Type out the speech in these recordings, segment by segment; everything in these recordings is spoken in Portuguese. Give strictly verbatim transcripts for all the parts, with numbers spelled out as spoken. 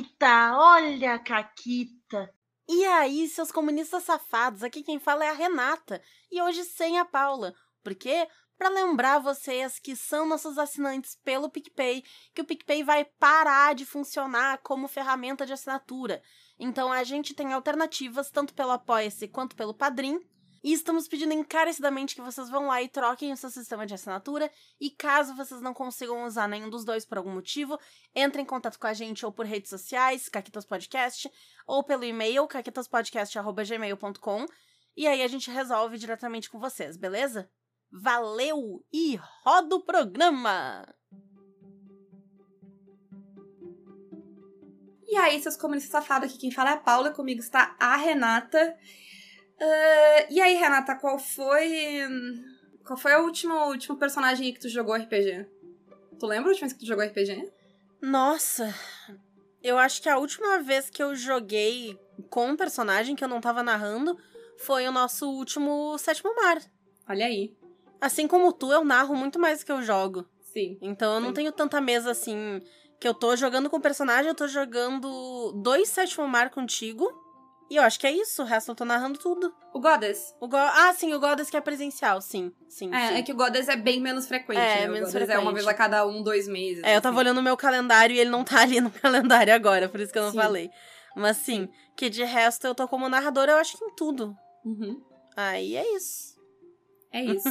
Caquita, olha a Caquita. E aí, seus comunistas safados, aqui quem fala é a Renata, e hoje sem a Paula. Por quê? Para lembrar vocês que são nossos assinantes pelo PicPay, que o PicPay vai parar de funcionar como ferramenta de assinatura. Então a gente tem alternativas tanto pelo Apoia-se quanto pelo Padrim, e estamos pedindo encarecidamente que vocês vão lá e troquem o seu sistema de assinatura, e caso vocês não consigam usar nenhum dos dois por algum motivo, entrem em contato com a gente ou por redes sociais, Caquitas Podcast, ou pelo e-mail, caquitaspodcast arroba gmail ponto com, e aí a gente resolve diretamente com vocês, beleza? Valeu e roda o programa! E aí, seus comunistas safados, aqui quem fala é a Paula, comigo está a Renata. Uh, e aí, Renata, qual foi qual foi o último, o último personagem que tu jogou R P G? Tu lembra a última vez que tu jogou R P G? Nossa, eu acho que a última vez que eu joguei com um personagem que eu não tava narrando foi o nosso último Sétimo Mar. Olha aí. Assim como tu, eu narro muito mais do que eu jogo. Sim. Então eu sim. não tenho tanta mesa assim, que eu tô jogando com o personagem, eu tô jogando dois Sétimo Mar contigo. E eu acho que é isso, o resto eu tô narrando tudo. O Goddess. O Go- ah, sim, o Goddess que é presencial, sim. sim, É, sim. é que o Goddess é bem menos frequente, É, né? O menos Goddess frequente. é uma vez a cada um, dois meses. É, eu tava assim. olhando o meu calendário e ele não tá ali no calendário agora, por isso que eu não Sim. falei. Mas sim, que de resto eu tô como narradora, eu acho que em tudo. Uhum. Aí é isso. É isso.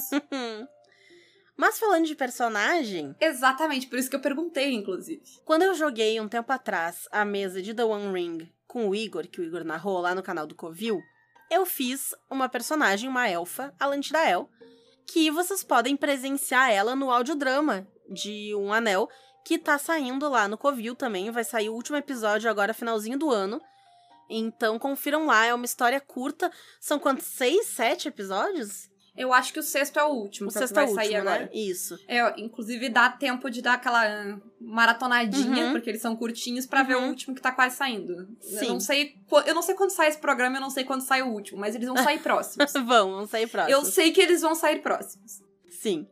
Mas falando de personagem... Exatamente, por isso que eu perguntei, inclusive. Quando eu joguei um tempo atrás a mesa de The One Ring com o Igor, que o Igor narrou lá no canal do Covil, eu fiz uma personagem, uma elfa, a Lantidael, que vocês podem presenciar ela no audiodrama de Um Anel, que tá saindo lá no Covil também, vai sair o último episódio agora, finalzinho do ano. Então confiram lá, é uma história curta. São quantos? Seis, sete episódios? Eu acho que o sexto é o último, O que é o que sexto é vai o sair último, agora. né? Isso. É, inclusive dá tempo de dar aquela uh, maratonadinha, Uhum. porque eles são curtinhos, pra ver o Uhum. último que tá quase saindo. Sim. Eu não sei, qu- eu não sei quando sai esse programa, eu não sei quando sai o último, mas eles vão sair próximos. Vão, vão sair próximos. Eu sei que eles vão sair próximos. Sim.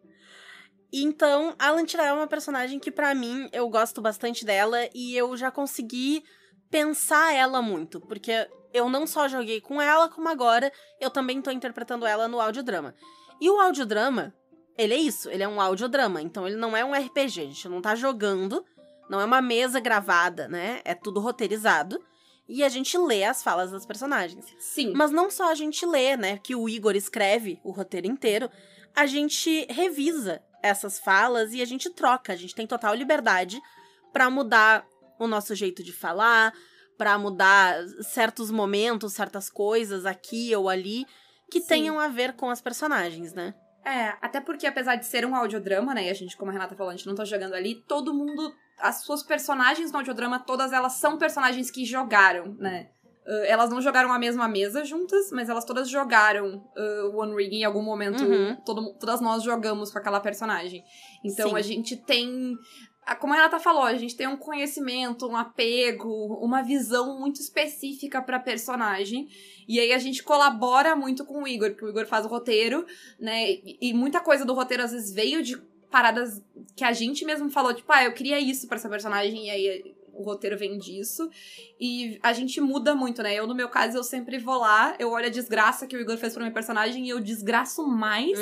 Então, a Lantidael é uma personagem que, pra mim, eu gosto bastante dela e eu já consegui pensar ela muito, porque eu não só joguei com ela, como agora eu também tô interpretando ela no audiodrama. E o audiodrama, ele é isso, ele é um audiodrama, então ele não é um R P G, a gente não tá jogando, não é uma mesa gravada, né? É tudo roteirizado e a gente lê as falas das personagens. Sim. Mas não só a gente lê, né, que o Igor escreve o roteiro inteiro, a gente revisa essas falas e a gente troca, a gente tem total liberdade pra mudar o nosso jeito de falar, pra mudar certos momentos, certas coisas aqui ou ali, que Sim. tenham a ver com as personagens, né? É, até porque apesar de ser um audiodrama, né, e a gente, como a Renata falou, a gente não tá jogando ali, todo mundo, as suas personagens no audiodrama, todas elas são personagens que jogaram, né? Uh, elas não jogaram a mesma mesa juntas, mas elas todas jogaram uh, One Ring em algum momento. Uhum. Todo, todas nós jogamos com aquela personagem. Então Sim. a gente tem... Como a Renata falou, a gente tem um conhecimento, um apego, uma visão muito específica pra personagem. E aí a gente colabora muito com o Igor, porque o Igor faz o roteiro, né? E, e muita coisa do roteiro às vezes veio de paradas que a gente mesmo falou, tipo, ah, eu queria isso pra essa personagem, e aí o roteiro vem disso. E a gente muda muito, né? Eu, no meu caso, eu sempre vou lá, eu olho a desgraça que o Igor fez pra minha personagem e eu desgraço mais.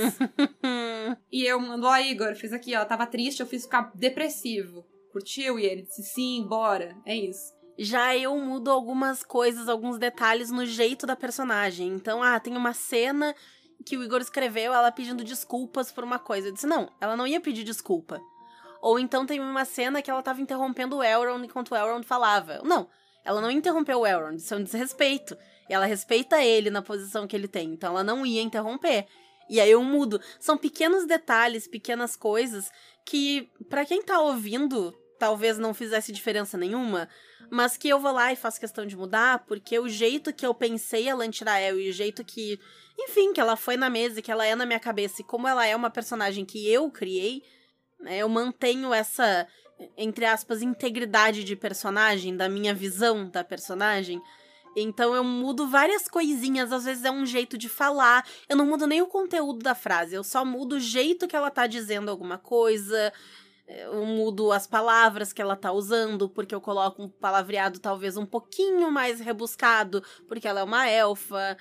E eu mando, ó, Igor, fiz aqui, ó, tava triste, eu fiz ficar depressivo. Curtiu? E ele disse, sim, bora. É isso. Já eu mudo algumas coisas, alguns detalhes no jeito da personagem. Então, ah, tem uma cena que o Igor escreveu, ela pedindo desculpas por uma coisa. Eu disse, não, ela não ia pedir desculpa. Ou então tem uma cena que ela tava interrompendo o Elrond enquanto o Elrond falava. Não, ela não interrompeu o Elrond, isso é um desrespeito. E ela respeita ele na posição que ele tem, então ela não ia interromper. E aí eu mudo. São pequenos detalhes, pequenas coisas que, pra quem tá ouvindo, talvez não fizesse diferença nenhuma, mas que eu vou lá e faço questão de mudar, porque o jeito que eu pensei a Lantidael e o jeito que, enfim, que ela foi na mesa e que ela é na minha cabeça, e como ela é uma personagem que eu criei, né, eu mantenho essa, entre aspas, integridade de personagem, da minha visão da personagem. Então eu mudo várias coisinhas, às vezes é um jeito de falar, eu não mudo nem o conteúdo da frase, eu só mudo o jeito que ela tá dizendo alguma coisa. eu mudo as palavras que ela tá usando, porque eu coloco um palavreado talvez um pouquinho mais rebuscado, porque ela é uma elfa,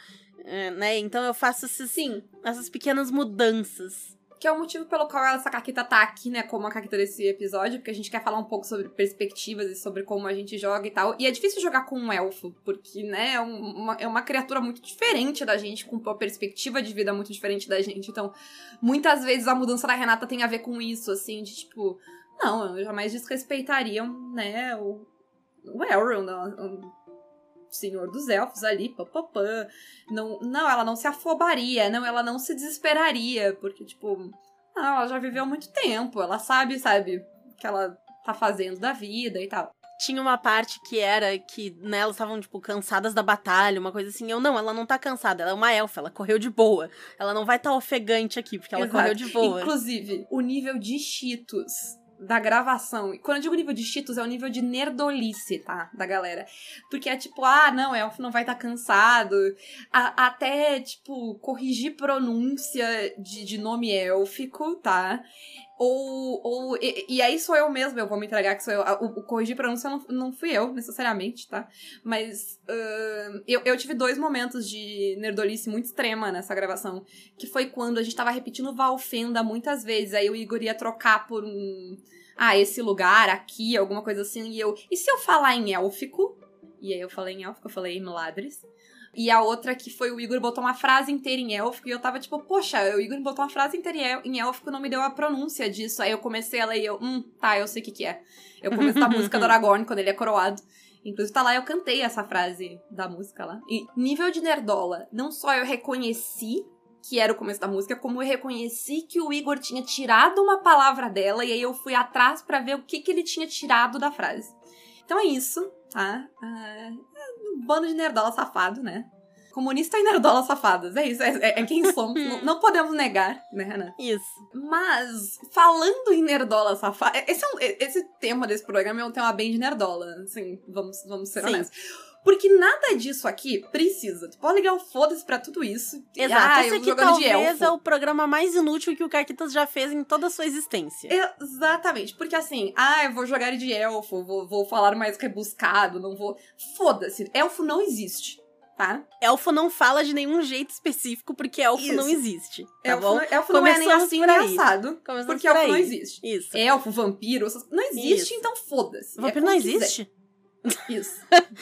né? Então eu faço esses, Sim. essas pequenas mudanças. Que é o motivo pelo qual essa Caquita tá aqui, né, como a Caquita desse episódio, porque a gente quer falar um pouco sobre perspectivas e sobre como a gente joga e tal. E é difícil jogar com um elfo, porque, né, é uma, é uma criatura muito diferente da gente, com uma perspectiva de vida muito diferente da gente. Então, muitas vezes a mudança da Renata tem a ver com isso, assim, de tipo, não, eu jamais desrespeitaria, né, o, o Elrond, o senhor dos elfos ali, papapã. Não, não, ela não se afobaria, não, ela não se desesperaria, porque, tipo, não, ela já viveu muito tempo, ela sabe, sabe, o que ela tá fazendo da vida e tal. Tinha uma parte que era que, né, elas estavam, tipo, cansadas da batalha, uma coisa assim. Eu, não, ela não tá cansada, ela é uma elfa, ela correu de boa. Ela não vai estar tá ofegante aqui, porque ela Exato. correu de boa. Inclusive, o nível de cheetos da gravação. E quando eu digo nível de cheetos, é o nível de nerdolice, tá? Da galera. Porque é tipo, ah, não, elfo não vai estar tá cansado. A, até, tipo, corrigir pronúncia de, de nome élfico, tá? Ou, ou e, e aí sou eu mesma, eu vou me entregar que sou eu. O, o corrigir pronúncia não, não fui eu, necessariamente, tá? Mas uh, eu, eu tive dois momentos de nerdolice muito extrema nessa gravação. Que foi quando a gente tava repetindo Valfenda muitas vezes. Aí o Igor ia trocar por um... Ah, esse lugar, aqui, alguma coisa assim. E eu... E se eu falar em élfico? E aí eu falei em élfico, eu falei em Meladris. E a outra que foi o Igor botou uma frase inteira em élfico e eu tava tipo, poxa, o Igor botou uma frase inteira em élfico e não me deu a pronúncia disso. Aí eu comecei a ler e eu, hum, tá, eu sei o que que é. Eu comecei a música do Aragorn quando ele é coroado. Inclusive tá lá, eu cantei essa frase da música lá. E nível de nerdola, não só eu reconheci que era o começo da música, como eu reconheci que o Igor tinha tirado uma palavra dela e aí eu fui atrás pra ver o que que ele tinha tirado da frase. Então é isso, tá? Ah, um bando de nerdola safado, né? Comunista e nerdola safadas, é isso, é, é quem somos, não, não podemos negar, né, Renan? Isso. Mas, falando em nerdola safada, esse, é um, esse tema desse programa é um tema bem de nerdola, assim, vamos, vamos ser Sim. honestos. Porque nada disso aqui precisa. Tu pode ligar o foda-se pra tudo isso. Exato, ah, esse eu aqui jogando de talvez elfo. é o programa mais inútil que o Caquitas já fez em toda a sua existência. Exatamente, porque assim, ah, eu vou jogar de elfo, vou, vou falar mais rebuscado, não vou... Foda-se, elfo não existe, tá? Elfo não fala de nenhum jeito específico, porque elfo Isso. não existe, tá elfo bom? não, elfo não é nem Começamos assim por nem aí. assado, Começamos porque por elfo aí. não existe. Isso. Elfo, vampiro, essas... não existe, Isso. então foda-se. Vampiro é não como existe? quiser. Isso.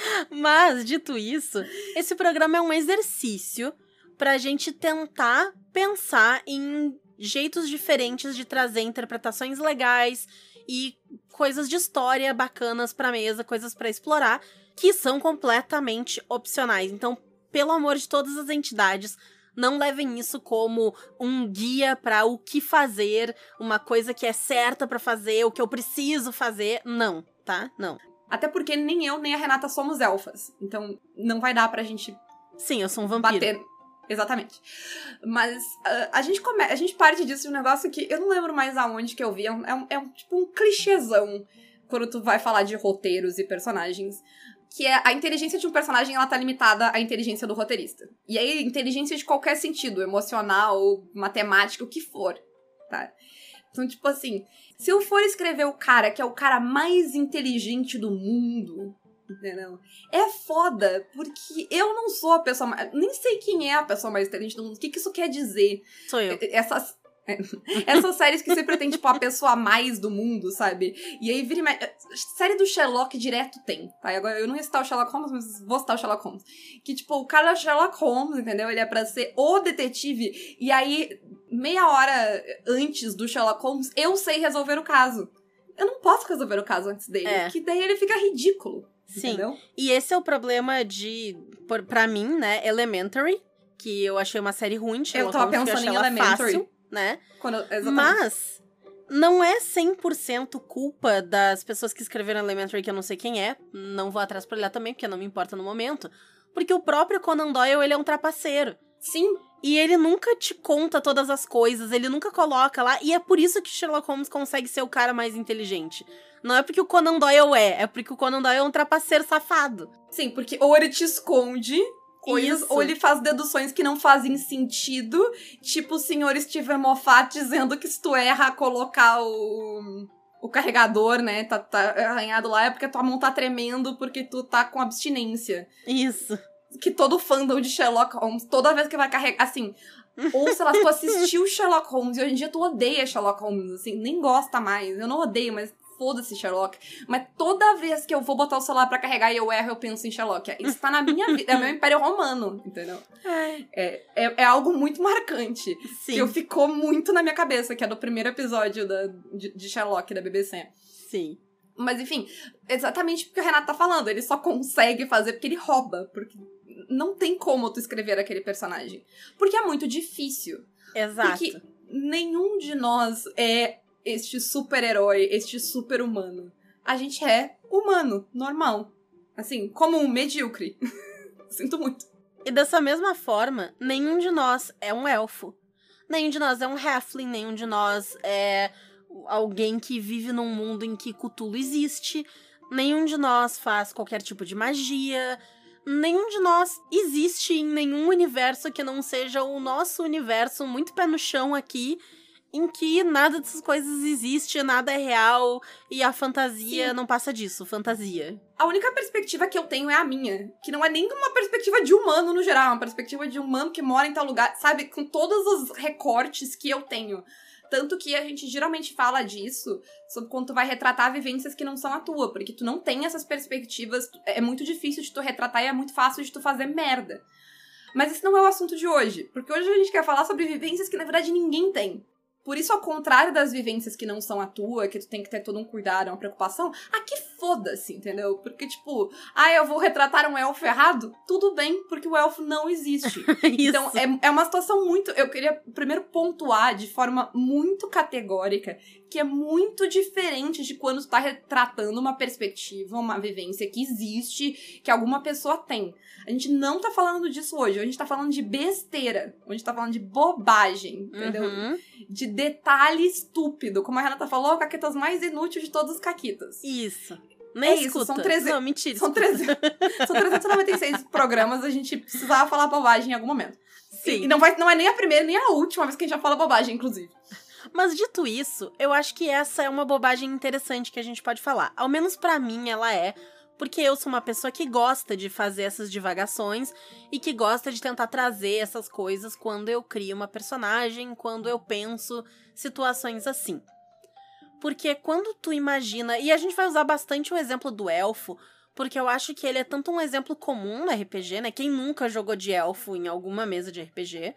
Mas, dito isso, esse programa é um exercício pra gente tentar pensar em jeitos diferentes de trazer interpretações legais e coisas de história bacanas pra mesa, coisas pra explorar, que são completamente opcionais. Então, pelo amor de todas as entidades, não levem isso como um guia pra o que fazer, uma coisa que é certa pra fazer, o que eu preciso fazer. Não, tá? Não. Até porque nem eu nem a Renata somos elfas. Então, não vai dar pra gente Sim, eu sou um vampiro. bater... Exatamente. Mas uh, a, gente come... a gente parte disso de um negócio que eu não lembro mais aonde que eu vi. É um, é um, é um tipo um clichêzão quando tu vai falar de roteiros e personagens. Que é a inteligência de um personagem, ela tá limitada à inteligência do roteirista. E aí, inteligência de qualquer sentido, emocional, matemática, o que for, tá? Então, tipo assim, se eu for escrever o cara que é o cara mais inteligente do mundo, entendeu? É foda, porque eu não sou a pessoa mais... Nem sei quem é a pessoa mais inteligente do mundo. O que que isso quer dizer? Sou eu. Essas... Essas séries que sempre tem, tipo, a pessoa a mais do mundo, sabe? E aí vira... Série do Sherlock direto tem, tá? E agora eu não ia citar o Sherlock Holmes, mas vou citar o Sherlock Holmes. Que, tipo, o cara é o Sherlock Holmes, entendeu? Ele é pra ser o detetive. E aí, meia hora antes do Sherlock Holmes, eu sei resolver o caso. Eu não posso resolver o caso antes dele. É. Que daí ele fica ridículo. Sim. Entendeu? E esse é o problema de... Por, pra mim, né? Elementary. Que eu achei uma série ruim de Sherlock Eu tava Holmes, pensando eu em achei ela Elementary. fácil, né? Quando, exatamente. Mas não é cem por cento culpa das pessoas que escreveram Elementary, que eu não sei quem é. Não vou atrás pra olhar também, porque não me importa no momento. Porque o próprio Conan Doyle, ele é um trapaceiro. Sim. E ele nunca te conta todas as coisas, ele nunca coloca lá. E é por isso que Sherlock Holmes consegue ser o cara mais inteligente. Não é porque o Conan Doyle é, é porque o Conan Doyle é um trapaceiro safado. Sim, porque ou ele te esconde coisas, Isso. ou ele faz deduções que não fazem sentido, tipo o senhor Steven Moffat dizendo que se tu erra colocar o... o carregador, né, tá, tá arranhado lá, é porque tua mão tá tremendo porque tu tá com abstinência. Isso. Que todo fandom de Sherlock Holmes, toda vez que vai carregar, assim... Ou, sei lá, tu assistiu Sherlock Holmes e hoje em dia tu odeia Sherlock Holmes, assim, nem gosta mais. Eu não odeio, mas foda-se Sherlock. Mas toda vez que eu vou botar o celular pra carregar e eu erro, eu penso em Sherlock. Isso tá na minha vida, é meu Império Romano, entendeu? É, é, é algo muito marcante. Sim. Que eu ficou muito na minha cabeça, que é do primeiro episódio da, de, de Sherlock, da B B C. Sim. Mas, enfim, exatamente porque o Renato tá falando. Ele só consegue fazer porque ele rouba. Porque não tem como tu escrever aquele personagem. Porque é muito difícil. Exato. Porque nenhum de nós é este super-herói, este super-humano. A gente é humano, normal. Assim, comum, medíocre. Sinto muito. E dessa mesma forma, nenhum de nós é um elfo. Nenhum de nós é um halfling, nenhum de nós é alguém que vive num mundo em que Cthulhu existe. Nenhum de nós faz qualquer tipo de magia. Nenhum de nós existe em nenhum universo que não seja o nosso universo muito pé no chão aqui, em que nada dessas coisas existe, nada é real, e a fantasia Sim. não passa disso, fantasia. A única perspectiva que eu tenho é a minha, que não é nem uma perspectiva de humano no geral, é uma perspectiva de humano que mora em tal lugar, sabe? Com todos os recortes que eu tenho. Tanto que a gente geralmente fala disso sobre quando tu vai retratar vivências que não são a tua, porque tu não tem essas perspectivas, é muito difícil de tu retratar e é muito fácil de tu fazer merda. Mas esse não é o assunto de hoje, porque hoje a gente quer falar sobre vivências que na verdade ninguém tem. Por isso, ao contrário das vivências que não são a tua, que tu tem que ter todo um cuidado, uma preocupação, aqui foda-se, entendeu? Porque, tipo, ah, eu vou retratar um elfo errado? Tudo bem, porque o elfo não existe. Então, é, é uma situação muito... Eu queria primeiro pontuar de forma muito categórica que é muito diferente de quando tu tá retratando uma perspectiva, uma vivência que existe, que alguma pessoa tem. A gente não tá falando disso hoje, a gente tá falando de besteira, a gente tá falando de bobagem, entendeu? Uhum. De detalhe estúpido, como a Renata falou, caquetas mais inúteis de todos os caquitas. Isso. Nem é escuta. Isso, são trezentos... Não, mentira. São, trezentos... são trezentos e noventa e seis programas, a gente precisava falar bobagem em algum momento. Sim. E não, vai, não é nem a primeira, nem a última vez que a gente já fala bobagem, inclusive. Mas dito isso, eu acho que essa é uma bobagem interessante que a gente pode falar. Ao menos pra mim ela é, porque eu sou uma pessoa que gosta de fazer essas divagações e que gosta de tentar trazer essas coisas quando eu crio uma personagem, quando eu penso situações assim. Porque quando tu imagina... E a gente vai usar bastante o exemplo do elfo, porque eu acho que ele é tanto um exemplo comum no R P G, né? Quem nunca jogou de elfo em alguma mesa de R P G,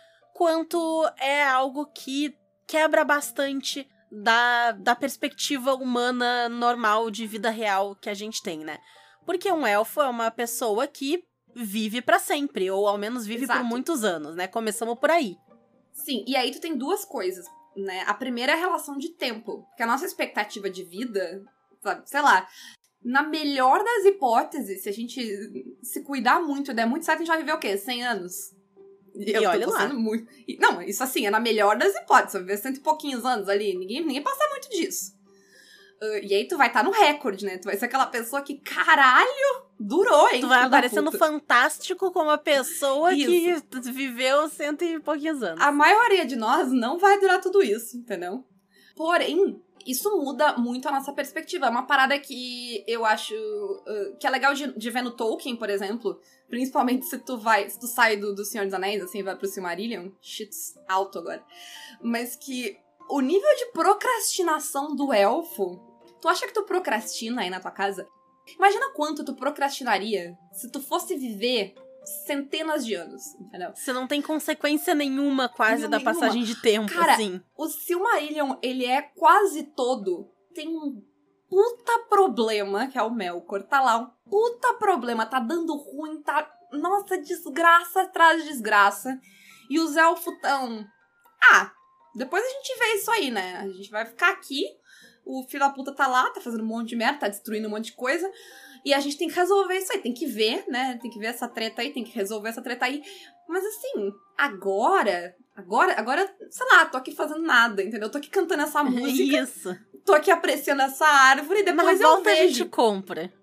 quanto é algo que quebra bastante da, da perspectiva humana normal de vida real que a gente tem, né? Porque um elfo é uma pessoa que vive pra sempre, ou ao menos vive Exato. por muitos anos, né? Começamos por aí. Sim, e aí tu tem duas coisas, né? A primeira é a relação de tempo, porque a nossa expectativa de vida, sabe, sei lá, na melhor das hipóteses, se a gente se cuidar muito e der muito certo, a gente vai viver o quê? cem anos? E eu olha tô lá. Muito... Não, isso assim, é na melhor das hipóteses. Vai viver cento e pouquinhos anos ali. Ninguém, ninguém passa muito disso. Uh, e aí tu vai estar tá no recorde, né? Tu vai ser aquela pessoa que, caralho, durou, hein? Tu vai aparecer no Fantástico como a pessoa isso. que viveu cento e pouquinhos anos. A maioria de nós não vai durar tudo isso, entendeu? Porém, isso muda muito a nossa perspectiva. É uma parada que eu acho uh, que é legal de, de ver no Tolkien, por exemplo. Principalmente se tu vai, se tu sai do, do Senhor dos Anéis, assim, vai pro Silmarillion. Shit's alto agora. Mas que o nível de procrastinação do elfo... Tu acha que tu procrastina aí na tua casa? Imagina quanto tu procrastinaria se tu fosse viver centenas de anos, entendeu? Você não tem consequência nenhuma quase Não, da nenhuma. passagem de tempo, Cara, assim. O Silmarillion, ele é quase todo... Tem um puta problema, que é o Melkor. Tá lá, um puta problema. Tá dando ruim, tá... Nossa, desgraça atrás de desgraça. E os elfos tão... Ah, depois a gente vê isso aí, né? A gente vai ficar aqui. O filho da puta tá lá, tá fazendo um monte de merda, tá destruindo um monte de coisa. E a gente tem que resolver isso aí. Tem que ver, né? Tem que ver essa treta aí, tem que resolver essa treta aí. Mas assim, agora... Agora, agora, sei lá, tô aqui fazendo nada, entendeu? Tô aqui cantando essa música. Isso. Tô aqui apreciando essa árvore e depois Na eu volta vejo. a gente compra.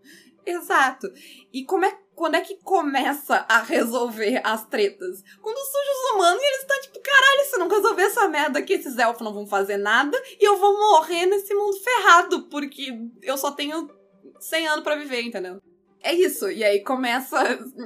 Exato. E como é, quando é que começa a resolver as tretas? Quando surge os humanos e eles estão tipo, caralho, se eu não resolver essa merda aqui, esses elfos não vão fazer nada e eu vou morrer nesse mundo ferrado, porque eu só tenho cem anos pra viver, entendeu? É isso. E aí começa...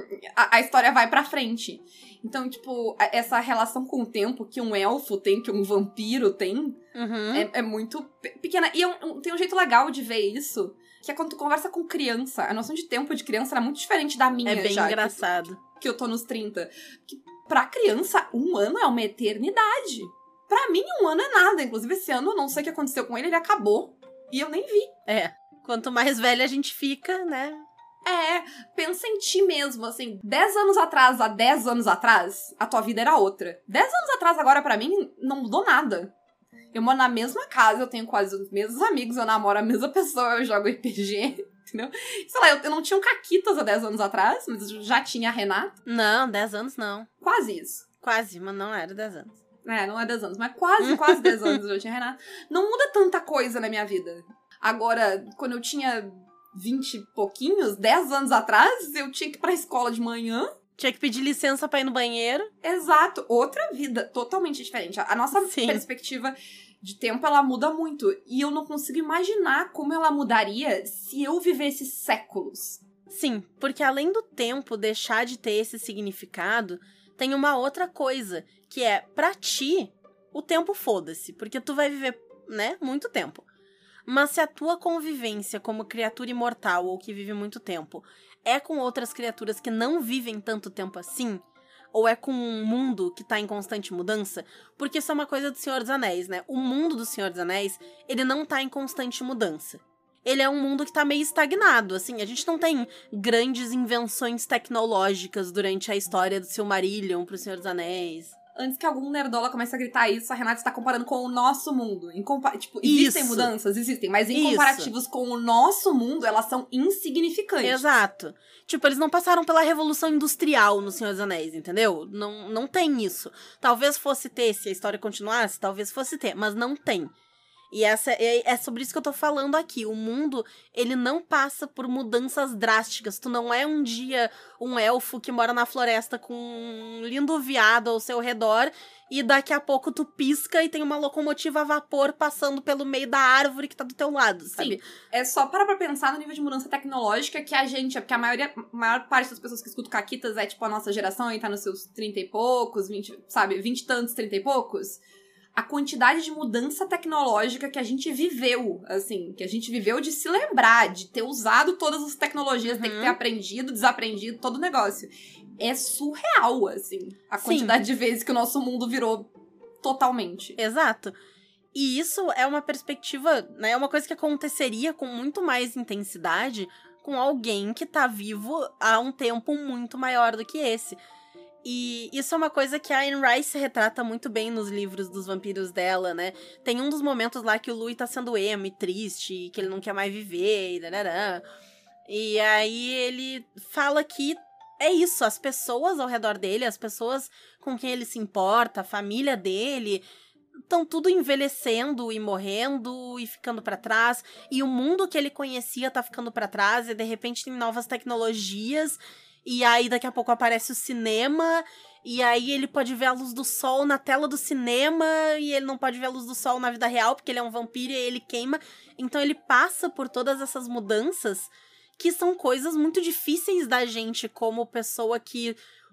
A, a história vai pra frente. Então, tipo, essa relação com o tempo que um elfo tem, que um vampiro tem, Uhum. é, é muito pequena. E é um, tem um jeito legal de ver isso, que é quando tu conversa com criança. A noção de tempo de criança era muito diferente da minha, É bem já, engraçado. Que, que eu tô nos trinta. Que pra criança, um ano é uma eternidade. Pra mim, um ano é nada. Inclusive, esse ano, eu não sei o que aconteceu com ele, ele acabou. E eu nem vi. É. Quanto mais velha a gente fica, né? É, pensa em ti mesmo, assim, dez anos atrás, há dez anos atrás, a tua vida era outra. dez anos atrás, agora, pra mim, não mudou nada. Eu moro na mesma casa, eu tenho quase os mesmos amigos, eu namoro a mesma pessoa, eu jogo R P G, entendeu? Sei lá, eu, eu não tinha um Caquitas há dez anos atrás, mas eu já tinha a Renata. Não, dez anos não. Quase isso. Quase, mas não era dez anos. É, não é dez anos, mas quase, quase dez anos eu já tinha a Renata. Não muda tanta coisa na minha vida. Agora, quando eu tinha vinte e pouquinhos, dez anos atrás, eu tinha que ir pra escola de manhã. Tinha que pedir licença pra ir no banheiro. Exato. Outra vida totalmente diferente. A nossa Sim. perspectiva de tempo, ela muda muito. E eu não consigo imaginar como ela mudaria se eu vivesse séculos. Sim, porque além do tempo deixar de ter esse significado, tem uma outra coisa, que é, pra ti, o tempo foda-se, porque tu vai viver, né, muito tempo. Mas se a tua convivência como criatura imortal ou que vive muito tempo é com outras criaturas que não vivem tanto tempo assim, ou é com um mundo que tá em constante mudança, porque isso é uma coisa do Senhor dos Anéis, né? O mundo do Senhor dos Anéis, ele não tá em constante mudança. Ele é um mundo que tá meio estagnado, assim, a gente não tem grandes invenções tecnológicas durante a história do Silmarillion pro Senhor dos Anéis. Antes que algum nerdola comece a gritar isso, a Renata está comparando com o nosso mundo. Em compa- tipo, existem Isso. mudanças? Existem. Mas em Isso. comparativos com o nosso mundo, elas são insignificantes. Exato. Tipo, eles não passaram pela Revolução Industrial no Senhor dos Anéis, entendeu? Não, não tem isso. Talvez fosse ter, se a história continuasse, talvez fosse ter, mas não tem. E essa é, é sobre isso que eu tô falando aqui. O mundo, ele não passa por mudanças drásticas. Tu não é um dia um elfo que mora na floresta com um lindo veado ao seu redor e daqui a pouco tu pisca e tem uma locomotiva a vapor passando pelo meio da árvore que tá do teu lado, sabe? Sim, é só para pra pensar no nível de mudança tecnológica que a gente, porque a maioria, a maior parte das pessoas que escutam Caquitas é tipo a nossa geração e tá nos seus trinta e poucos, vinte, sabe, vinte e tantos, trinta e poucos. A quantidade de mudança tecnológica que a gente viveu, assim, que a gente viveu de se lembrar, de ter usado todas as tecnologias, Uhum. ter que ter aprendido, desaprendido, todo o negócio. É surreal, assim, a quantidade Sim. de vezes que o nosso mundo virou totalmente. Exato. E isso é uma perspectiva, né? É uma coisa que aconteceria com muito mais intensidade com alguém que tá vivo há um tempo muito maior do que esse. E isso é uma coisa que a Anne Rice retrata muito bem nos livros dos vampiros dela, né? Tem um dos momentos lá que o Louis tá sendo emo e triste, que ele não quer mais viver, e darará. E aí ele fala que é isso, as pessoas ao redor dele, as pessoas com quem ele se importa, a família dele, estão tudo envelhecendo e morrendo e ficando pra trás. E o mundo que ele conhecia tá ficando pra trás e de repente tem novas tecnologias. E aí, daqui a pouco, aparece o cinema, e aí ele pode ver a luz do sol na tela do cinema, e ele não pode ver a luz do sol na vida real, porque ele é um vampiro e aí ele queima. Então, ele passa por todas essas mudanças, que são coisas muito difíceis da gente, como pessoa que...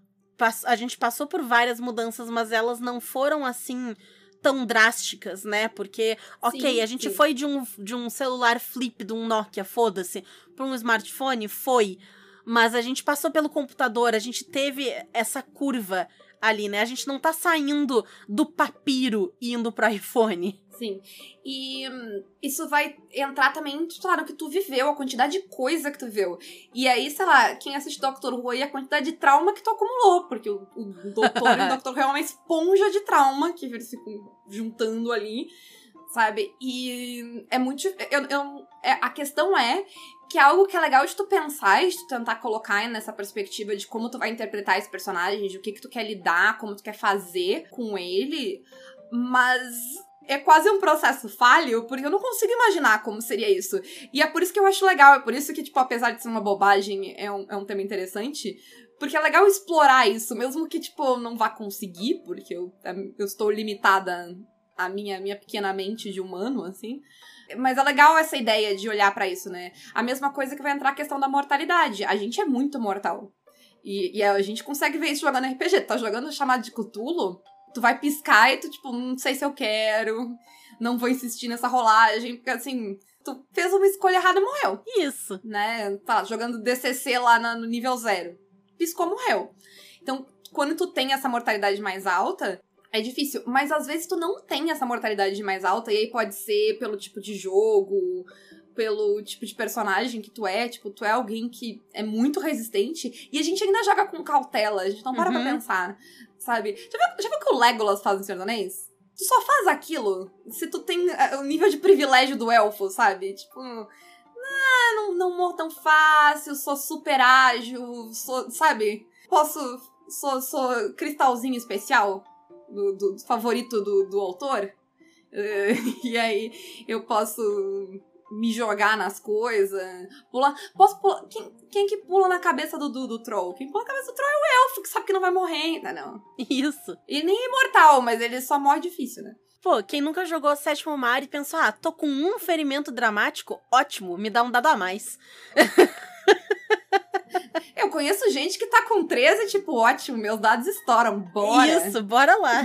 A gente passou por várias mudanças, mas elas não foram, assim, tão drásticas, né? Porque, ok, Sim, a gente sim. foi de um, de um celular flip, de um Nokia, foda-se, pra um smartphone, foi... Mas a gente passou pelo computador, a gente teve essa curva ali, né? A gente não tá saindo do papiro e indo pro iPhone. Sim. E hum, isso vai entrar também, claro, no que tu viveu, a quantidade de coisa que tu viveu. E aí, sei lá, quem assiste doutor Who aí, a quantidade de trauma que tu acumulou. Porque o, o doutor e o doutor Who é uma esponja de trauma que eles ficam juntando ali, sabe? E é muito... Eu, eu, é, a questão é que é algo que é legal de tu pensar e de tu tentar colocar nessa perspectiva de como tu vai interpretar esse personagem, de o que que tu quer lidar, como tu quer fazer com ele, mas é quase um processo falho, porque eu não consigo imaginar como seria isso. E é por isso que eu acho legal, é por isso que, tipo, apesar de ser uma bobagem, é um, é um tema interessante, porque é legal explorar isso, mesmo que, tipo, eu não vá conseguir, porque eu, eu estou limitada à minha, minha pequena mente de humano, assim. Mas é legal essa ideia de olhar pra isso, né? A mesma coisa que vai entrar a questão da mortalidade. A gente é muito mortal. E, e a gente consegue ver isso jogando R P G. Tu tá jogando chamado de Cthulhu, tu vai piscar e tu, tipo, não sei se eu quero, não vou insistir nessa rolagem, porque, assim, tu fez uma escolha errada e morreu. Isso. Né? Tá, jogando D C C lá na, no nível zero. Piscou, morreu. Então, quando tu tem essa mortalidade mais alta, é difícil. Mas, às vezes, tu não tem essa mortalidade mais alta, e aí pode ser pelo tipo de jogo, pelo tipo de personagem que tu é, tipo, tu é alguém que é muito resistente, e a gente ainda joga com cautela, a gente não para Uhum. pra pensar, sabe? Já viu, já viu o que o Legolas faz no Senhor dos Anéis? Tu só faz aquilo se tu tem uh, o nível de privilégio do elfo, sabe? Tipo, ah, não, não morro tão fácil, sou super ágil, sou, sabe? Posso, sou, sou cristalzinho especial do, do, do favorito do, do autor, uh, e aí eu posso me jogar nas coisas, pular, posso pular, quem, quem que pula na cabeça do, do, do troll? Quem pula na cabeça do troll é o elfo, que sabe que não vai morrer ainda, não. Isso. E nem é imortal, mas ele só morre difícil, né? Pô, quem nunca jogou Sétimo Mar e pensou, ah, tô com um ferimento dramático, ótimo, me dá um dado a mais. Eu conheço gente que tá com treze, tipo, ótimo, meus dados estouram, bora. Isso, bora lá.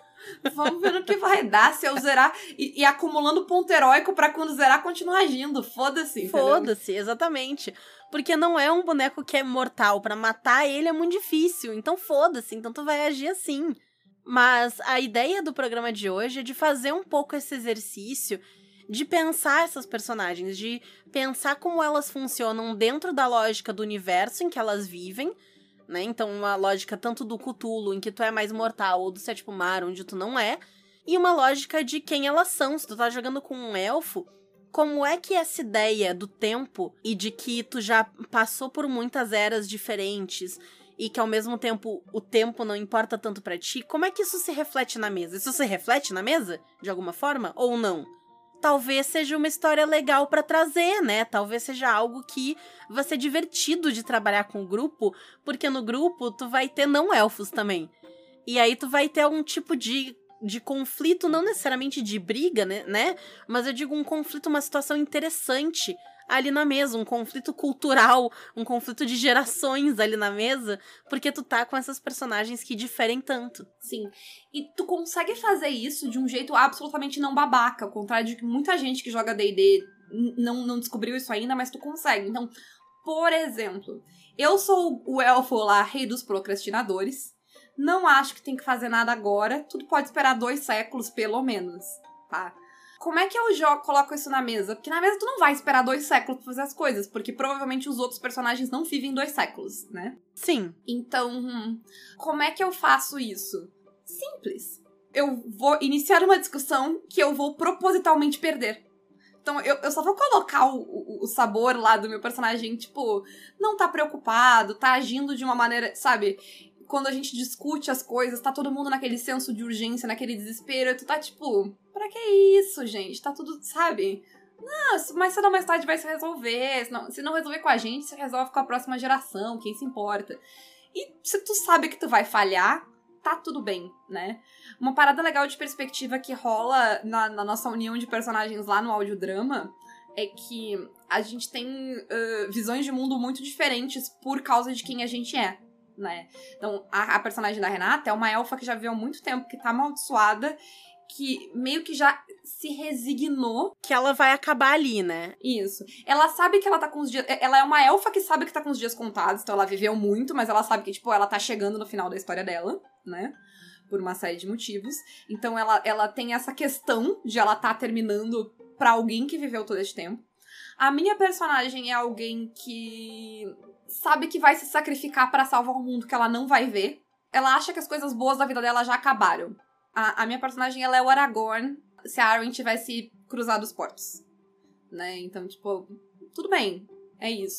Vamos ver no que vai dar se eu zerar e, e acumulando ponto heróico pra quando zerar continuar agindo. Foda-se. Foda-se, exatamente. Porque não é um boneco que é mortal. Pra matar ele é muito difícil. Então foda-se, então tu vai agir assim. Mas a ideia do programa de hoje é de fazer um pouco esse exercício de pensar essas personagens, de pensar como elas funcionam dentro da lógica do universo em que elas vivem, né? Então, uma lógica tanto do Cthulhu, em que tu é mais mortal, ou do Sétimo Mar, onde tu não é, e uma lógica de quem elas são. Se tu tá jogando com um elfo, como é que essa ideia do tempo e de que tu já passou por muitas eras diferentes e que ao mesmo tempo o tempo não importa tanto pra ti, como é que isso se reflete na mesa? Isso se reflete na mesa, de alguma forma, ou não? Talvez seja uma história legal pra trazer, né? Talvez seja algo que vai ser divertido de trabalhar com o grupo, porque no grupo tu vai ter não-elfos também. E aí tu vai ter algum tipo de, de conflito, não necessariamente de briga, né, né? Mas eu digo um conflito, uma situação interessante ali na mesa, um conflito cultural, um conflito de gerações ali na mesa, porque tu tá com essas personagens que diferem tanto. Sim. E tu consegue fazer isso de um jeito absolutamente não babaca, ao contrário de que muita gente que joga D e D não, não descobriu isso ainda, mas tu consegue. Então, por exemplo, eu sou o elfo lá, rei dos procrastinadores, não acho que tem que fazer nada agora, tudo pode esperar dois séculos, pelo menos, tá? Como é que eu jogo, coloco isso na mesa? Porque na mesa tu não vai esperar dois séculos pra fazer as coisas, porque provavelmente os outros personagens não vivem dois séculos, né? Sim. Então, hum, como é que eu faço isso? Simples. Eu vou iniciar uma discussão que eu vou propositalmente perder. Então, eu, eu só vou colocar o, o, o sabor lá do meu personagem, tipo, não tá preocupado, tá agindo de uma maneira, sabe? Quando a gente discute as coisas, tá todo mundo naquele senso de urgência, naquele desespero, e tu tá tipo, pra que isso, gente? Tá tudo, sabe? Não, mas cedo ou mais tarde vai se resolver. Se não, se não resolver com a gente, se resolve com a próxima geração, quem se importa. E se tu sabe que tu vai falhar, tá tudo bem, né? Uma parada legal de perspectiva que rola na, na nossa união de personagens lá no audiodrama é que a gente tem uh, visões de mundo muito diferentes por causa de quem a gente é, né? Então, a, a personagem da Renata é uma elfa que já viveu há muito tempo, que tá amaldiçoada, que meio que já se resignou. Que ela vai acabar ali, né? Isso. Ela sabe que ela tá com os dias... Ela é uma elfa que sabe que tá com os dias contados, então ela viveu muito, mas ela sabe que, tipo, ela tá chegando no final da história dela, né? Por uma série de motivos. Então ela, ela tem essa questão de ela tá terminando pra alguém que viveu todo esse tempo. A minha personagem é alguém que sabe que vai se sacrificar pra salvar um mundo que ela não vai ver. Ela acha que as coisas boas da vida dela já acabaram. A, a minha personagem, ela é o Aragorn se a Arwen tivesse cruzado os portos, né? Então, tipo, tudo bem, é isso.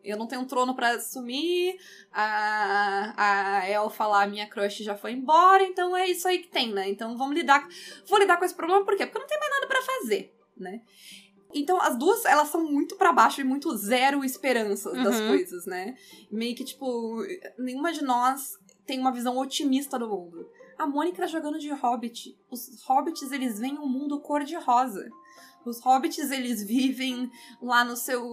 eu não tenho um trono pra assumir, a, a Elfa lá, minha crush, já foi embora, então é isso aí que tem, né? Então vamos lidar, vou lidar com esse problema, por quê? Porque eu não tenho mais nada pra fazer, né? Então, as duas, elas são muito pra baixo e muito zero esperanças uhum. das coisas, né? Meio que, tipo, nenhuma de nós tem uma visão otimista do mundo. A Mônica tá jogando de Hobbit. Os Hobbits, eles veem um mundo cor-de-rosa. Os Hobbits, eles vivem lá no seu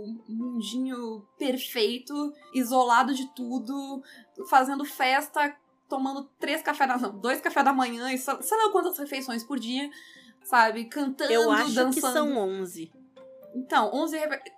mundinho perfeito, isolado de tudo, fazendo festa, tomando três cafés da... Não, dois cafés da manhã e sei lá quantas refeições por dia... Sabe? Cantando, Eu acho dançando. que são onze. Então, onze...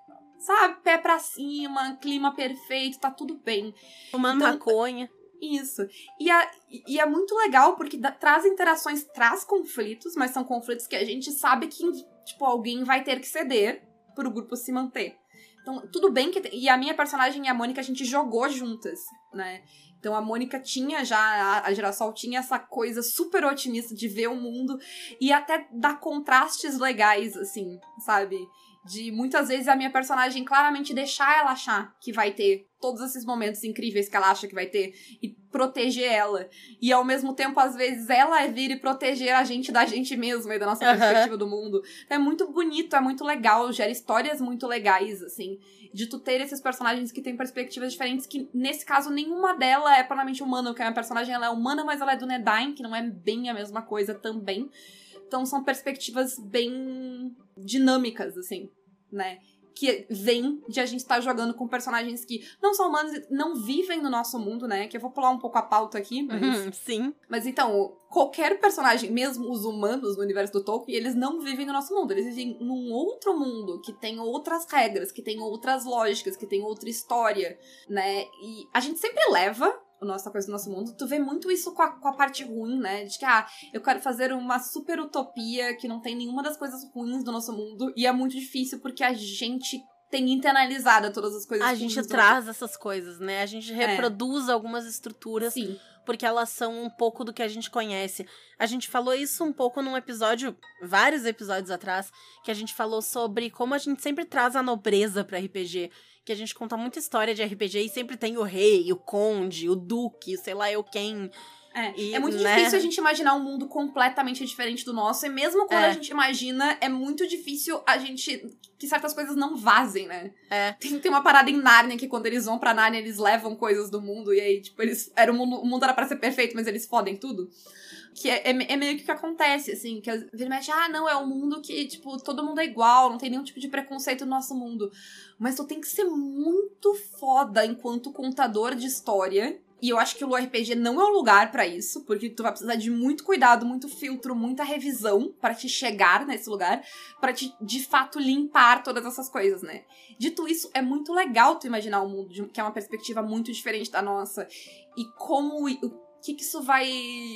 Sabe? Pé pra cima, clima perfeito, tá tudo bem. Fumando então, maconha. Isso. E, a, e é muito legal porque da, traz interações, traz conflitos, mas são conflitos que a gente sabe que, tipo, alguém vai ter que ceder pro grupo se manter. Então, tudo bem que... E a minha personagem e a Mônica, a gente jogou juntas, né? Então, a Mônica tinha já, a Girassol tinha essa coisa super otimista de ver o mundo e até dar contrastes legais, assim, sabe? De muitas vezes a minha personagem claramente deixar ela achar que vai ter todos esses momentos incríveis que ela acha que vai ter e proteger ela. E ao mesmo tempo, às vezes, ela vir e proteger a gente da gente mesma e da nossa uhum. perspectiva do mundo. É muito bonito, é muito legal, gera histórias muito legais, assim, de tu ter esses personagens que têm perspectivas diferentes, que nesse caso nenhuma dela é puramente humana, porque a minha personagem ela é humana, mas ela é do Nedain, que não é bem a mesma coisa também. Então são perspectivas bem dinâmicas, assim, né? Que vem de a gente estar jogando com personagens que não são humanos, não vivem no nosso mundo, né? Que eu vou pular um pouco a pauta aqui, mas... Uhum, sim. Mas então, qualquer personagem, mesmo os humanos no universo do Tolkien, eles não vivem no nosso mundo. Eles vivem num outro mundo, que tem outras regras, que tem outras lógicas, que tem outra história, né? E a gente sempre leva... a nossa coisa do nosso mundo, tu vê muito isso com a, com a parte ruim, né? De que, ah, eu quero fazer uma super utopia que não tem nenhuma das coisas ruins do nosso mundo, e é muito difícil porque a gente tem internalizado todas as coisas a ruins. A gente do traz nosso... essas coisas, né? A gente reproduz é. algumas estruturas, Sim. porque elas são um pouco do que a gente conhece. A gente falou isso um pouco num episódio, vários episódios atrás, que a gente falou sobre como a gente sempre traz a nobreza pra R P G. Que a gente conta muita história de R P G e sempre tem o rei, o conde, o duque, sei lá eu quem. É, e, é muito né? difícil a gente imaginar um mundo completamente diferente do nosso. E mesmo quando é. a gente imagina, é muito difícil a gente... que certas coisas não vazem, né? É. Tem, tem uma parada em Nárnia que quando eles vão pra Nárnia, eles levam coisas do mundo. E aí, tipo, eles... Era o, mundo, o mundo era pra ser perfeito, mas eles fodem tudo. Que é, é, é meio que o que acontece, assim. Que vira e mexe, ah, não, é um mundo que, tipo, todo mundo é igual. Não tem nenhum tipo de preconceito no nosso mundo. Mas tu tem que ser muito foda enquanto contador de história. E eu acho que o R P G não é um lugar pra isso, porque tu vai precisar de muito cuidado, muito filtro, muita revisão pra te chegar nesse lugar, pra te, de fato, limpar todas essas coisas, né? Dito isso, é muito legal tu imaginar um mundo de, que é uma perspectiva muito diferente da nossa. E como... O que, que isso vai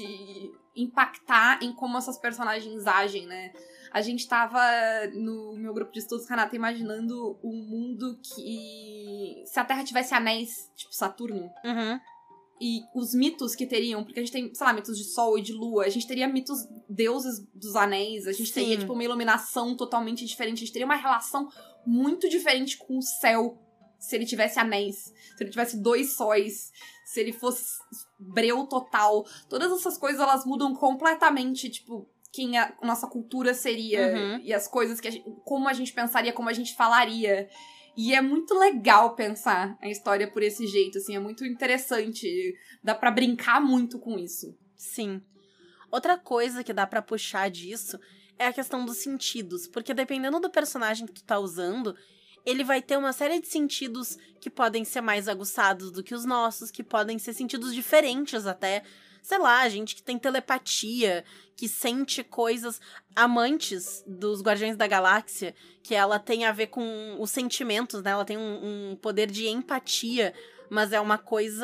impactar em como essas personagens agem, né? A gente tava, no meu grupo de estudos, Renata, imaginando um mundo que... Se a Terra tivesse anéis, tipo Saturno... Uhum. E os mitos que teriam, porque a gente tem, sei lá, mitos de sol e de lua, a gente teria mitos deuses dos anéis, a gente Sim. teria, tipo, uma iluminação totalmente diferente, a gente teria uma relação muito diferente com o céu, se ele tivesse anéis, se ele tivesse dois sóis, se ele fosse breu total. Todas essas coisas, elas mudam completamente, tipo, quem a nossa cultura seria, uhum. e as coisas que a gente, como a gente pensaria, como a gente falaria. E é muito legal pensar a história por esse jeito, assim, é muito interessante. Dá pra brincar muito com isso. Sim. Outra coisa que dá pra puxar disso é a questão dos sentidos, porque dependendo do personagem que tu tá usando, ele vai ter uma série de sentidos que podem ser mais aguçados do que os nossos, que podem ser sentidos diferentes até. Sei lá, gente que tem telepatia, que sente coisas, amantes dos Guardiões da Galáxia, que ela tem a ver com os sentimentos, né? Ela tem um, um poder de empatia, mas é uma coisa,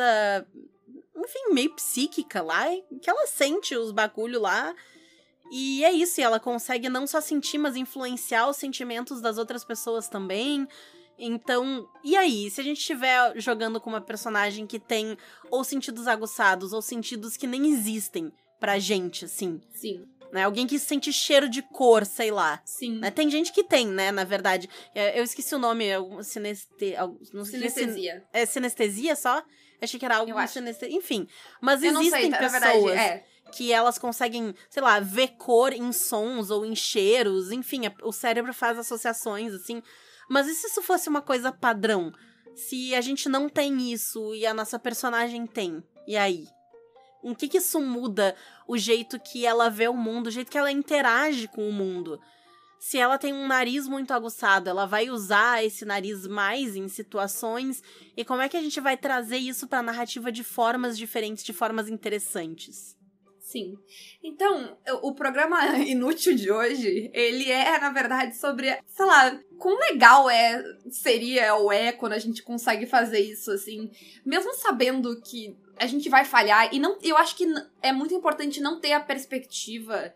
enfim, meio psíquica lá, que ela sente os bagulho lá. E é isso, e ela consegue não só sentir, mas influenciar os sentimentos das outras pessoas também. Então, e aí? Se a gente estiver jogando com uma personagem que tem ou sentidos aguçados ou sentidos que nem existem pra gente, assim. Sim. né? Alguém que sente cheiro de cor, sei lá. Sim. Né? Tem gente que tem, né, na verdade. Eu esqueci o nome, sineste... não sei, Sinestesia. É sinestesia só? Achei que era algo Eu sinestesia. Enfim, mas Eu não existem sei, na pessoas verdade, é. que elas conseguem, sei lá, ver cor em sons ou em cheiros. Enfim, o cérebro faz associações, assim. Mas e se isso fosse uma coisa padrão? Se a gente não tem isso e a nossa personagem tem? E aí? Em que que isso muda o jeito que ela vê o mundo, o jeito que ela interage com o mundo? Se ela tem um nariz muito aguçado, ela vai usar esse nariz mais em situações? E como é que a gente vai trazer isso pra narrativa de formas diferentes, de formas interessantes? Sim. Então, o programa inútil de hoje, ele é, na verdade, sobre, sei lá, quão legal é, seria ou é quando a gente consegue fazer isso, assim, mesmo sabendo que a gente vai falhar, e não, eu acho que é muito importante não ter a perspectiva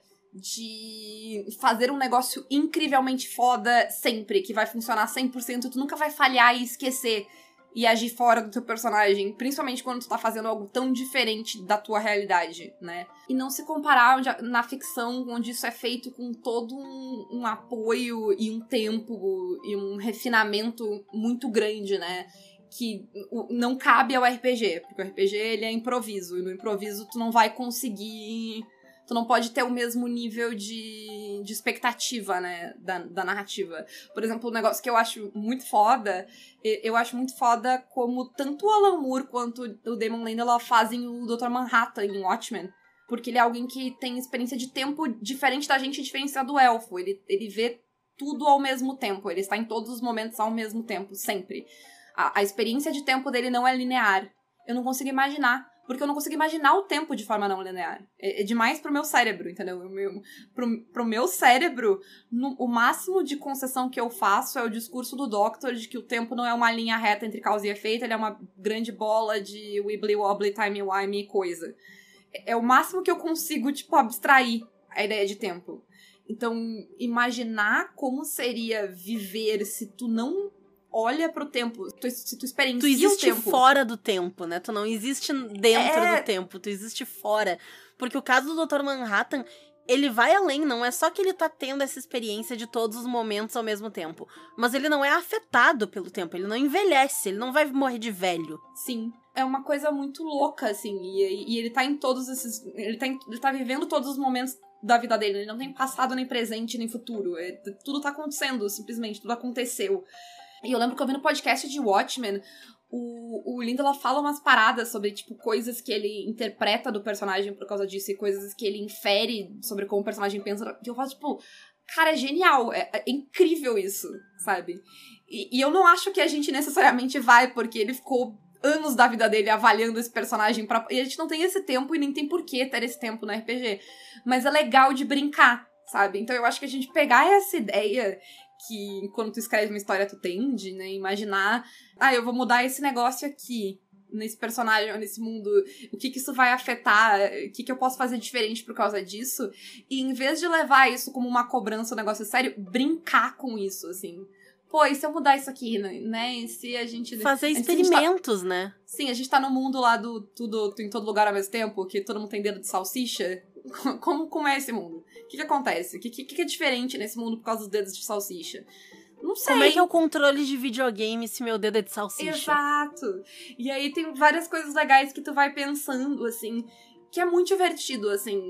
de fazer um negócio incrivelmente foda sempre, que vai funcionar cem por cento, tu nunca vai falhar e esquecer e agir fora do teu personagem, principalmente quando tu tá fazendo algo tão diferente da tua realidade, né? E não se comparar onde, na ficção, onde isso é feito com todo um, um apoio e um tempo e um refinamento muito grande, né? Que não cabe ao R P G, porque o R P G, ele é improviso, e no improviso tu não vai conseguir... Tu não pode ter o mesmo nível de, de expectativa, né, da, da narrativa. Por exemplo, um negócio que eu acho muito foda, eu acho muito foda como tanto o Alan Moore quanto o Damon Lindelof fazem o doutor Manhattan em Watchmen, porque ele é alguém que tem experiência de tempo diferente da gente, diferenciada do elfo. Ele, ele vê tudo ao mesmo tempo, ele está em todos os momentos ao mesmo tempo, sempre. A, a experiência de tempo dele não é linear. Eu não consigo imaginar. Porque eu não consigo imaginar o tempo de forma não linear. É, é demais pro meu cérebro, entendeu? O meu, pro, pro meu cérebro, no, o máximo de concessão que eu faço é o discurso do Doctor de que o tempo não é uma linha reta entre causa e efeito, ele é uma grande bola de wibbly-wobbly, timey-wimey coisa. É, é o máximo que eu consigo, tipo, abstrair a ideia de tempo. Então, imaginar como seria viver se tu não... olha pro tempo, tu, se tu experiencia tu existe o tempo... fora do tempo, né? Tu não existe dentro é... do tempo, tu existe fora. Porque o caso do doutor Manhattan, ele vai além, não é só que ele tá tendo essa experiência de todos os momentos ao mesmo tempo, mas ele não é afetado pelo tempo, ele não envelhece, ele não vai morrer de velho. Sim. É uma coisa muito louca, assim, e, e ele tá em todos esses... Ele tá, em, ele tá vivendo todos os momentos da vida dele, ele não tem passado, nem presente, nem futuro. É, tudo tá acontecendo, simplesmente, tudo aconteceu. E eu lembro que eu vi no podcast de Watchmen, o, o Lindelof fala umas paradas sobre, tipo, coisas que ele interpreta do personagem por causa disso, e coisas que ele infere sobre como o personagem pensa, que eu falo, tipo, cara, é genial, é, é incrível isso, sabe? E, e eu não acho que a gente necessariamente vai, porque ele ficou anos da vida dele avaliando esse personagem, pra, e a gente não tem esse tempo, e nem tem por que ter esse tempo no R P G, mas é legal de brincar, sabe? Então eu acho que a gente pegar essa ideia... que quando tu escreve uma história tu tende, né, imaginar, ah, eu vou mudar esse negócio aqui, nesse personagem, nesse mundo, o que que isso vai afetar, o que que eu posso fazer diferente por causa disso, e em vez de levar isso como uma cobrança, um negócio sério, brincar com isso, assim. Pô, e se eu mudar isso aqui, né, e se a gente... Fazer a gente, experimentos, tá, né? Sim, a gente tá no mundo lá do tudo em todo lugar ao mesmo tempo, que todo mundo tem dedo de salsicha. Como, como é esse mundo? O que que acontece? O que, que, que é diferente nesse mundo por causa dos dedos de salsicha? Não sei. Como é que é o controle de videogame se meu dedo é de salsicha? Exato. E aí tem várias coisas legais que tu vai pensando, assim, que é muito divertido, assim,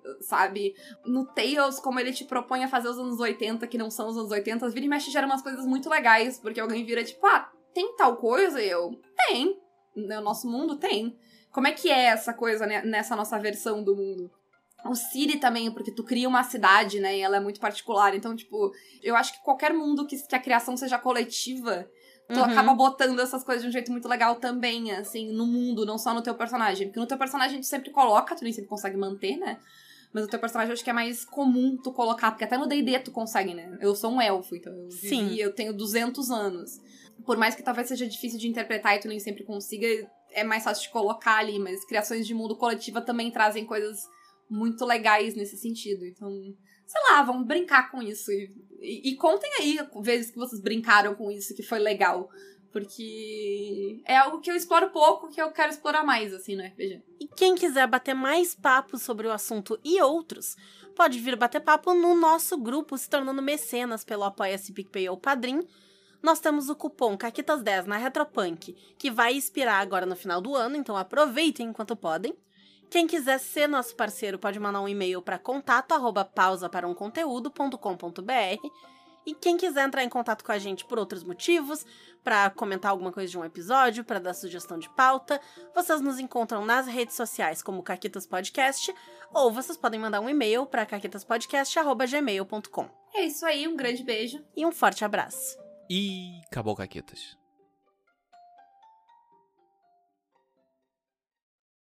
sabe? No Tales, como ele te propõe a fazer os anos oitenta, que não são os anos oitenta, vira e mexe gera umas coisas muito legais, porque alguém vira tipo, ah, tem tal coisa? E eu, tem. No nosso mundo, tem. Como é que é essa coisa, né, nessa nossa versão do mundo? O City também, porque tu cria uma cidade, né, e ela é muito particular. Então, tipo, eu acho que qualquer mundo que, que a criação seja coletiva, tu uhum. acaba botando essas coisas de um jeito muito legal também, assim, no mundo, não só no teu personagem. Porque no teu personagem tu sempre coloca, tu nem sempre consegue manter, né? Mas no teu personagem eu acho que é mais comum tu colocar, porque até no D e D tu consegue, né? Eu sou um elfo, então eu vivi, Sim. eu tenho duzentos anos. Por mais que talvez seja difícil de interpretar e tu nem sempre consiga, é mais fácil de colocar ali, mas criações de mundo coletiva também trazem coisas muito legais nesse sentido. Então, sei lá, vamos brincar com isso. E, e, e contem aí vezes que vocês brincaram com isso, que foi legal. Porque é algo que eu exploro pouco, que eu quero explorar mais, assim, no R P G. E quem quiser bater mais papo sobre o assunto e outros, pode vir bater papo no nosso grupo, se tornando mecenas pelo Apoia-se, PicPay ou Padrim. Nós temos o cupom Caquitas dez na Retropunk, que vai expirar agora no final do ano, então aproveitem enquanto podem. Quem quiser ser nosso parceiro pode mandar um e-mail para contato arroba pausa para um conteúdo ponto com ponto b r. E quem quiser entrar em contato com a gente por outros motivos, para comentar alguma coisa de um episódio, para dar sugestão de pauta, vocês nos encontram nas redes sociais como Caquitas Podcast, ou vocês podem mandar um e-mail para caquitaspodcast arroba gmail ponto com. É isso aí, um grande beijo. E um forte abraço. E acabou, Caquitas.